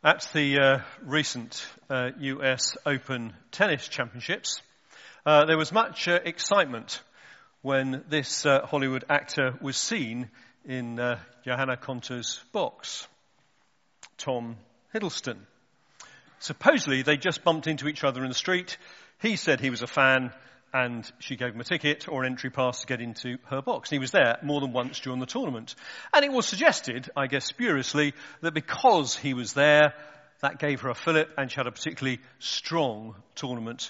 At the recent US Open Tennis Championships, there was much excitement when this Hollywood actor was seen in Johanna Konta's box, Tom Hiddleston. Supposedly, they just bumped into each other in the street. He said he was a fan, and she gave him a ticket or an entry pass to get into her box. And he was there more than once during the tournament. And it was suggested, I guess spuriously, that because he was there, that gave her a fillip and she had a particularly strong tournament.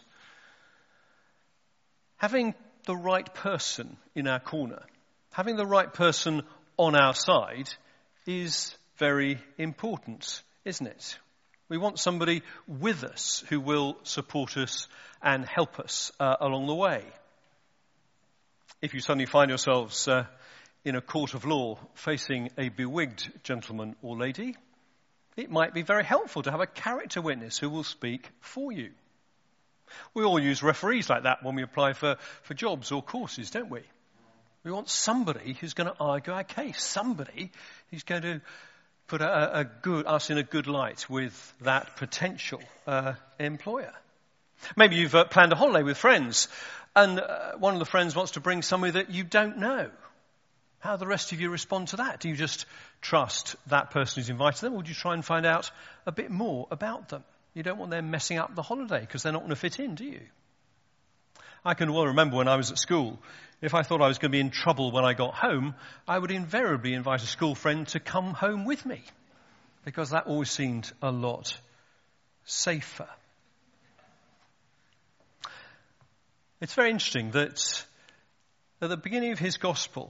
Having the right person in our corner, having the right person on our side is very important, isn't it? We want somebody with us who will support us and help us along the way. If you suddenly find yourselves in a court of law facing a bewigged gentleman or lady, it might be very helpful to have a character witness who will speak for you. We all use referees like that when we apply for jobs or courses, don't we? We want somebody who's going to argue our case, somebody who's going to put us in a good light with that potential employer. Maybe you've planned a holiday with friends, and one of the friends wants to bring somebody that you don't know. How do the rest of you respond to that? Do you just trust that person who's invited them, or do you try and find out a bit more about them? You don't want them messing up the holiday because they're not going to fit in, do you? I can well remember when I was at school, if I thought I was going to be in trouble when I got home, I would invariably invite a school friend to come home with me, because that always seemed a lot safer. It's very interesting that at the beginning of his gospel,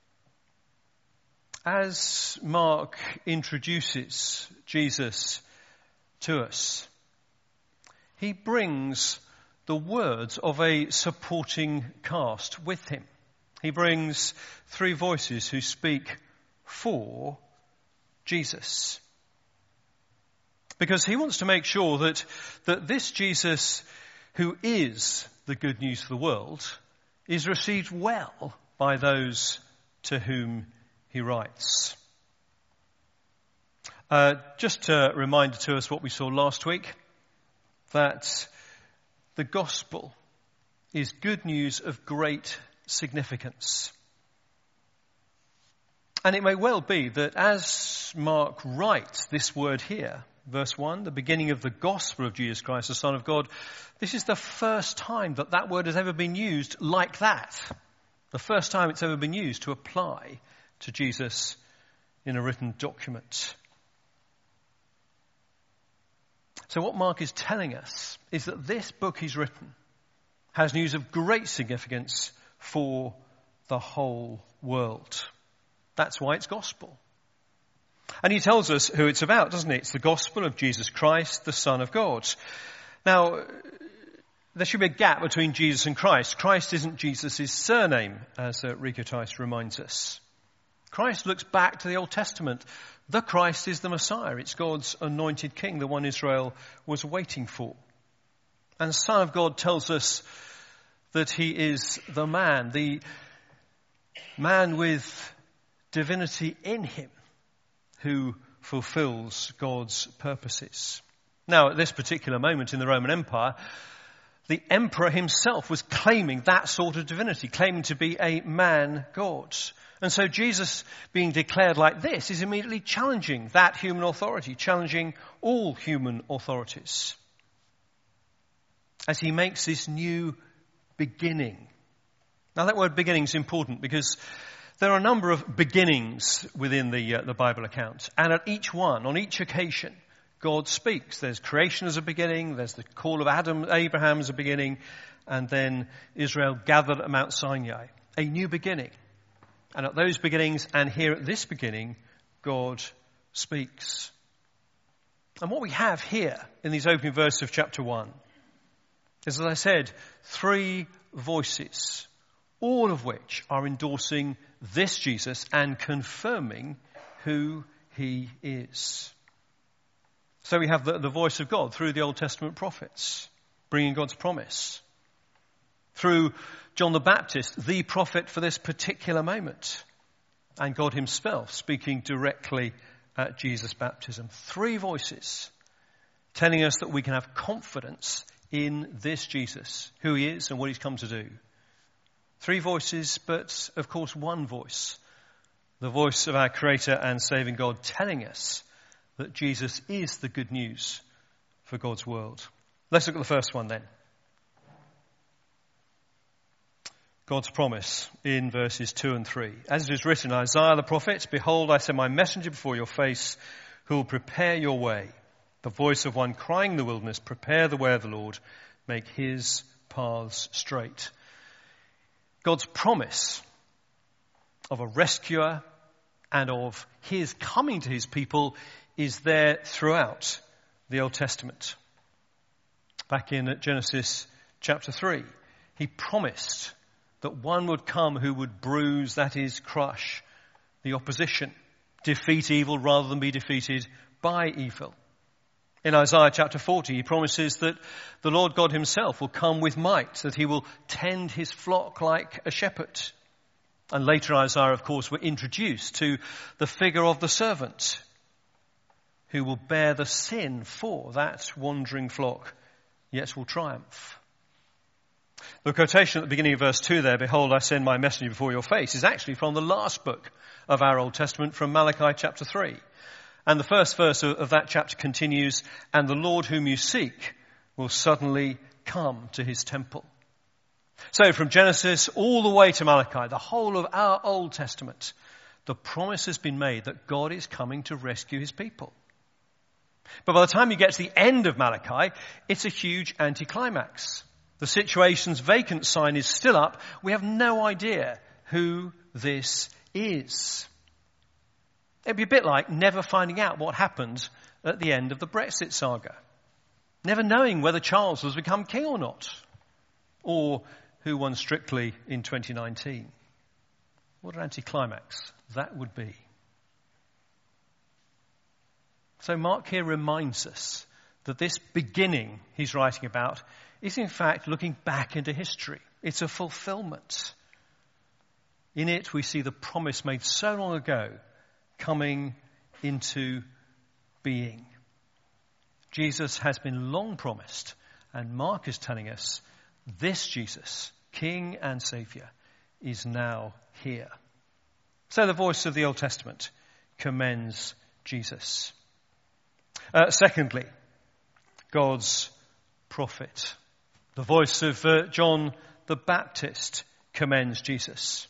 as Mark introduces Jesus to us, he brings the words of a supporting cast with him. He brings three voices who speak for Jesus. Because he wants to make sure that this Jesus, who is the good news for the world, is received well by those to whom he writes. Just a reminder to us what we saw last week, that the gospel is good news of great significance. And it may well be that as Mark writes this word here, verse 1, the beginning of the gospel of Jesus Christ, the Son of God, this is the first time that that word has ever been used like that. The first time it's ever been used to apply to Jesus in a written document. So what Mark is telling us is that this book he's written has news of great significance for the whole world. That's why it's gospel. And he tells us who it's about, doesn't he? It's the gospel of Jesus Christ, the Son of God. Now, there should be a gap between Jesus and Christ. Christ isn't Jesus' surname, as Rico Tice reminds us. Christ looks back to the Old Testament. The Christ is the Messiah. It's God's anointed king, the one Israel was waiting for. And the Son of God tells us that he is the man with divinity in him, who fulfills God's purposes. Now, at this particular moment in the Roman Empire, the emperor himself was claiming that sort of divinity, claiming to be a man-God. And so Jesus being declared like this is immediately challenging that human authority, challenging all human authorities, as he makes this new beginning. Now, that word beginning is important because there are a number of beginnings within the Bible account. And at each one, on each occasion, God speaks. There's creation as a beginning. There's the call of Abraham as a beginning. And then Israel gathered at Mount Sinai. A new beginning. And at those beginnings, and here at this beginning, God speaks. And what we have here in these opening verses of chapter 1 is, as I said, three voices, all of which are endorsing this Jesus and confirming who he is. So we have the voice of God through the Old Testament prophets, bringing God's promise. Through John the Baptist, the prophet for this particular moment. And God himself speaking directly at Jesus' baptism. 3 voices telling us that we can have confidence in this Jesus, who he is and what he's come to do. 3 voices, but of course 1 voice. The voice of our Creator and saving God telling us that Jesus is the good news for God's world. Let's look at the first one then. God's promise in verses 2 and 3. As it is written in Isaiah the prophet, "Behold, I send my messenger before your face, who will prepare your way. The voice of one crying in the wilderness, prepare the way of the Lord, make his paths straight." God's promise of a rescuer and of his coming to his people is there throughout the Old Testament. Back in Genesis chapter 3, he promised that one would come who would bruise, that is, crush the opposition, defeat evil rather than be defeated by evil. In Isaiah chapter 40, he promises that the Lord God himself will come with might, that he will tend his flock like a shepherd. And later Isaiah, of course, we're introduced to the figure of the servant who will bear the sin for that wandering flock, yet will triumph. The quotation at the beginning of verse 2 there, "Behold, I send my messenger before your face," is actually from the last book of our Old Testament, from Malachi chapter 3. And the first verse of that chapter continues, "And the Lord whom you seek will suddenly come to his temple." So from Genesis all the way to Malachi, the whole of our Old Testament, the promise has been made that God is coming to rescue his people. But by the time you get to the end of Malachi, it's a huge anticlimax. The situation's vacant sign is still up. We have no idea who this is. It'd be a bit like never finding out what happened at the end of the Brexit saga. Never knowing whether Charles was become king or not. Or who won strictly in 2019. What an anticlimax that would be. So Mark here reminds us that this beginning he's writing about is in fact looking back into history. It's a fulfillment. In it we see the promise made so long ago coming into being. Jesus has been long promised, and Mark is telling us this Jesus, King and Saviour, is now here. So the voice of the Old Testament commends Jesus. Secondly, God's prophet. The voice of John the Baptist commends Jesus.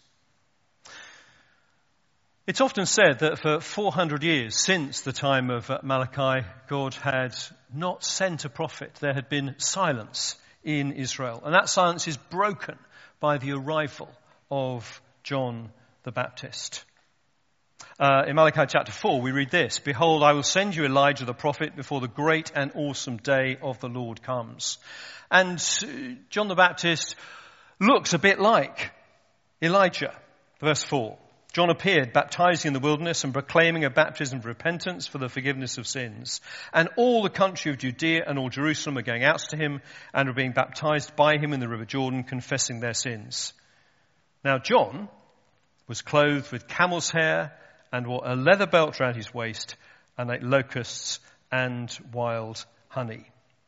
It's often said that for 400 years since the time of Malachi, God had not sent a prophet. There had been silence in Israel. And that silence is broken by the arrival of John the Baptist. In Malachi chapter 4, we read this, "Behold, I will send you Elijah the prophet before the great and awesome day of the Lord comes." And John the Baptist looks a bit like Elijah. Verse 4. "John appeared, baptizing in the wilderness and proclaiming a baptism of repentance for the forgiveness of sins. And all the country of Judea and all Jerusalem were going out to him and were being baptized by him in the river Jordan, confessing their sins. Now John was clothed with camel's hair and wore a leather belt around his waist and ate locusts and wild honey."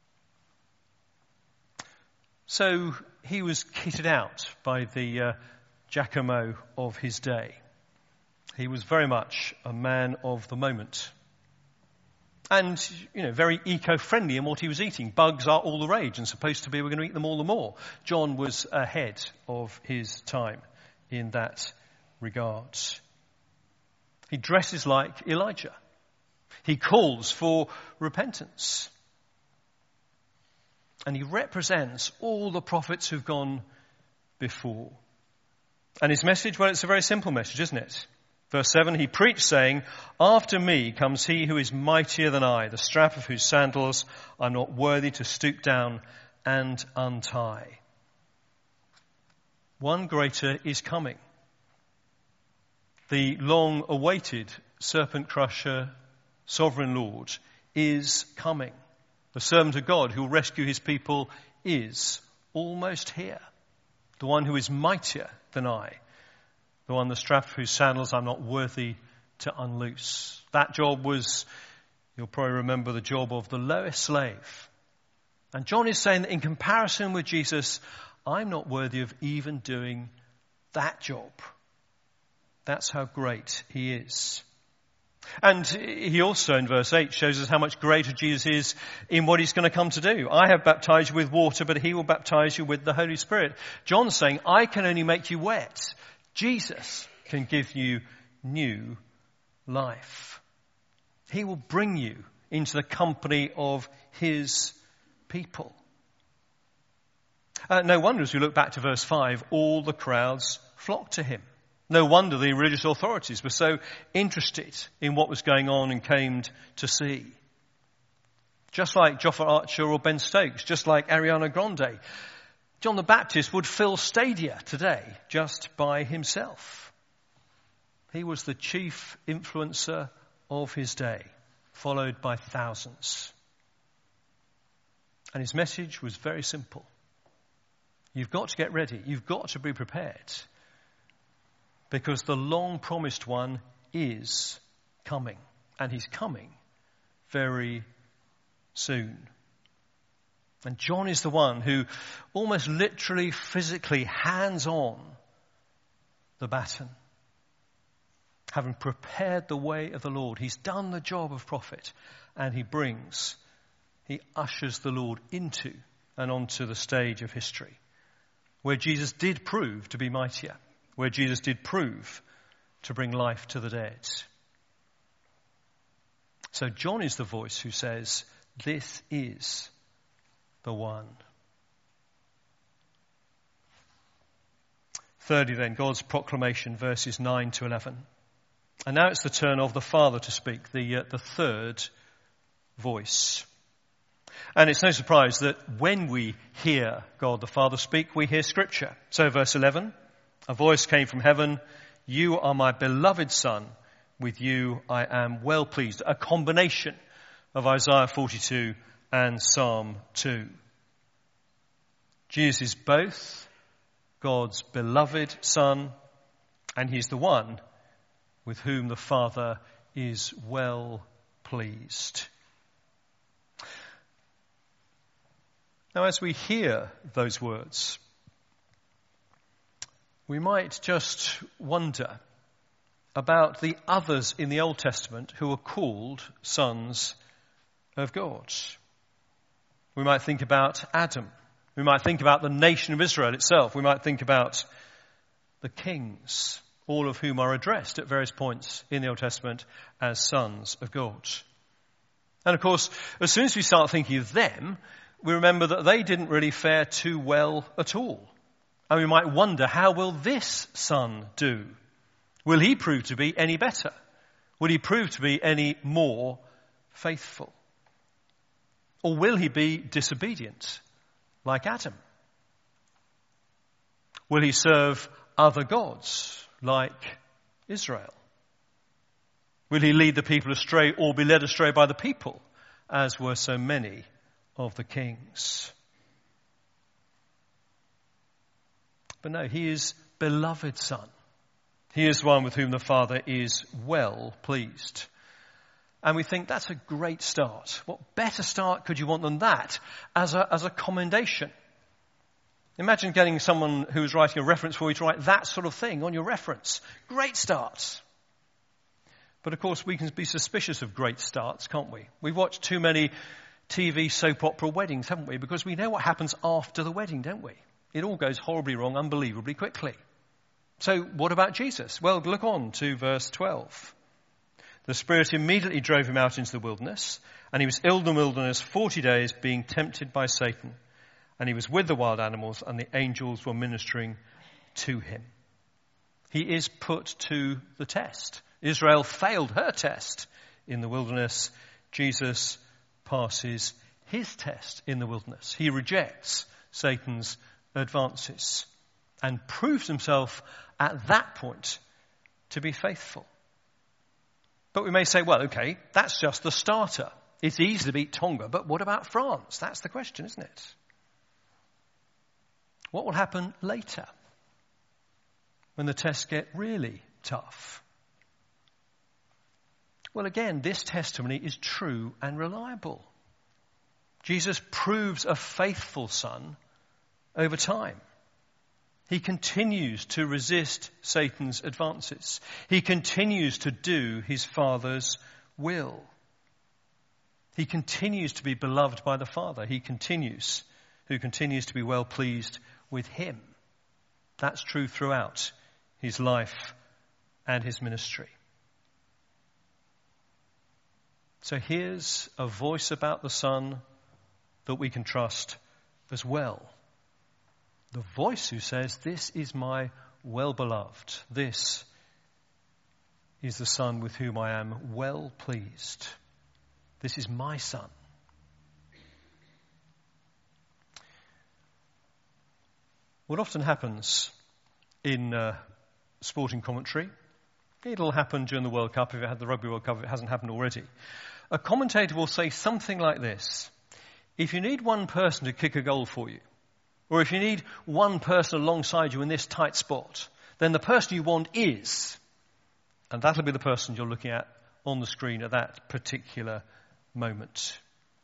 So he was kitted out by the Giacomo of his day. He was very much a man of the moment. And, very eco-friendly in what he was eating. Bugs are all the rage and supposed to be we're going to eat them all the more. John was ahead of his time in that regard. He dresses like Elijah. He calls for repentance. And he represents all the prophets who've gone before. And his message, well, it's a very simple message, isn't it? Verse 7, "He preached, saying, After me comes he who is mightier than I, the strap of whose sandals I'm not worthy to stoop down and untie." One greater is coming. The long-awaited serpent crusher, sovereign Lord, is coming. The servant of God who will rescue his people is almost here. The one who is mightier than I. The one the strap of whose sandals I'm not worthy to unloose. That job was, you'll probably remember, the job of the lowest slave. And John is saying that in comparison with Jesus, I'm not worthy of even doing that job. That's how great he is. And he also, in verse 8, shows us how much greater Jesus is in what he's going to come to do. I have baptized you with water, but he will baptize you with the Holy Spirit. John's saying, I can only make you wet. Jesus can give you new life. He will bring you into the company of his people. No wonder, as we look back to verse 5, all the crowds flocked to him. No wonder the religious authorities were so interested in what was going on and came to see. Just like Joffa Archer or Ben Stokes, just like Ariana Grande, John the Baptist would fill stadia today just by himself. He was the chief influencer of his day, followed by thousands. And his message was very simple. You've got to get ready. You've got to be prepared. Because the long-promised one is coming. And he's coming very soon. And John is the one who almost literally, physically hands on the baton. Having prepared the way of the Lord. He's done the job of prophet. And he ushers the Lord into and onto the stage of history. Where Jesus did prove to be mightier. Where Jesus did prove to bring life to the dead. So John is the voice who says, this is the one. Thirdly then, God's proclamation, verses 9 to 11. And now it's the turn of the Father to speak, the third voice. And it's no surprise that when we hear God the Father speak, we hear Scripture. So verse 11, a voice came from heaven, you are my beloved Son, with you I am well pleased. A combination of Isaiah 42 and Psalm 2. Jesus is both God's beloved Son, and he's the one with whom the Father is well pleased. Now, as we hear those words, we might just wonder about the others in the Old Testament who are called sons of God. We might think about Adam. We might think about the nation of Israel itself. We might think about the kings, all of whom are addressed at various points in the Old Testament as sons of God. And of course, as soon as we start thinking of them, we remember that they didn't really fare too well at all. And we might wonder, how will this son do? Will he prove to be any better? Will he prove to be any more faithful? Or will he be disobedient, like Adam? Will he serve other gods, like Israel? Will he lead the people astray or be led astray by the people, as were so many of the kings? But no, he is beloved Son. He is one with whom the Father is well pleased. And we think that's a great start. What better start could you want than that as a commendation? Imagine getting someone who's writing a reference for you to write that sort of thing on your reference. Great start. But of course we can be suspicious of great starts, can't we? We've watched too many TV soap opera weddings, haven't we? Because we know what happens after the wedding, don't we? It all goes horribly wrong, unbelievably quickly. So what about Jesus? Well, look on to verse 12. The Spirit immediately drove him out into the wilderness, and he was ill in the wilderness 40 days, being tempted by Satan. And he was with the wild animals, and the angels were ministering to him. He is put to the test. Israel failed her test in the wilderness. Jesus passes his test in the wilderness. He rejects Satan's advances and proves himself at that point to be faithful. But we may say, well, okay, that's just the starter. It's easy to beat Tonga, but what about France? That's the question, isn't it? What will happen later when the tests get really tough? Well, again, this testimony is true and reliable. Jesus proves a faithful son over time. He continues to resist Satan's advances. He continues to do his Father's will. He continues to be beloved by the Father. Who continues to be well pleased with him. That's true throughout his life and his ministry. So here's a voice about the Son that we can trust as well. The voice who says, "This is my well-beloved. This is the Son with whom I am well pleased. This is my Son." What often happens in sporting commentary, it'll happen during the World Cup, if it had the Rugby World Cup, if it hasn't happened already. A commentator will say something like this: if you need one person to kick a goal for you, or if you need one person alongside you in this tight spot, then the person you want is, and that'll be the person you're looking at on the screen at that particular moment.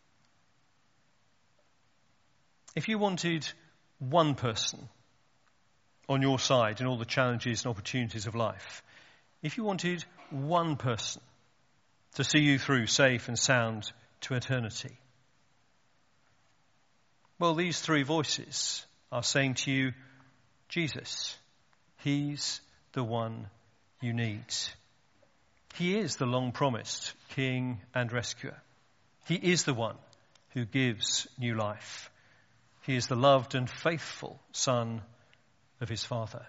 If you wanted one person on your side in all the challenges and opportunities of life, if you wanted one person to see you through safe and sound to eternity, well, these three voices are saying to you, Jesus, he's the one you need. He is the long-promised King and Rescuer. He is the one who gives new life. He is the loved and faithful Son of his Father.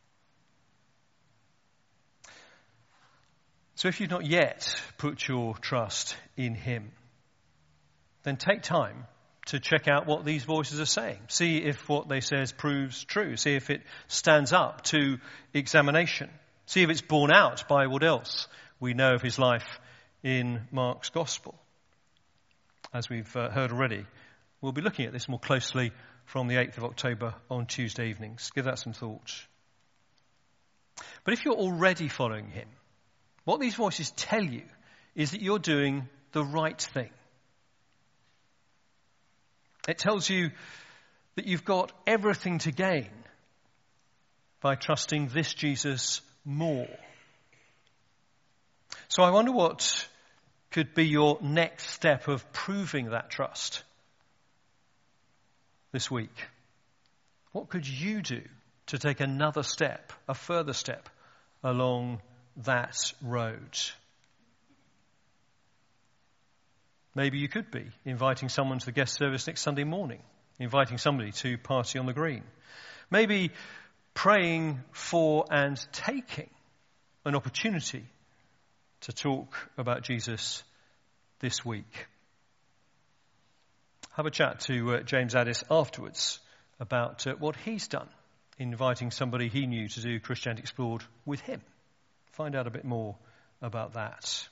So if you've not yet put your trust in him, then take time to check out what these voices are saying. See if what they say proves true. See if it stands up to examination. See if it's borne out by what else we know of his life in Mark's Gospel. As we've heard already, we'll be looking at this more closely from the 8th of October on Tuesday evenings. Give that some thought. But if you're already following him, what these voices tell you is that you're doing the right thing. It tells you that you've got everything to gain by trusting this Jesus more. So I wonder what could be your next step of proving that trust this week. What could you do to take another step, a further step along that road? Maybe you could be inviting someone to the guest service next Sunday morning, inviting somebody to party on the green. Maybe praying for and taking an opportunity to talk about Jesus this week. Have a chat to James Addis afterwards about what he's done, inviting somebody he knew to do Christianity Explored with him. Find out a bit more about that.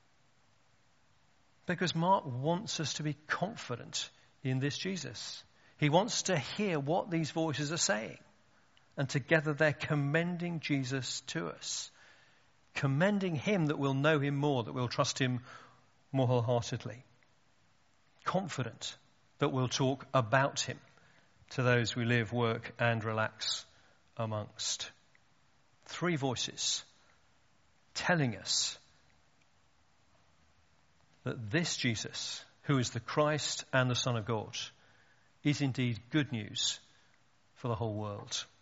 Because Mark wants us to be confident in this Jesus. He wants to hear what these voices are saying. And together they're commending Jesus to us. Commending him that we'll know him more, that we'll trust him more wholeheartedly. Confident that we'll talk about him to those we live, work and relax amongst. Three voices telling us that this Jesus, who is the Christ and the Son of God, is indeed good news for the whole world.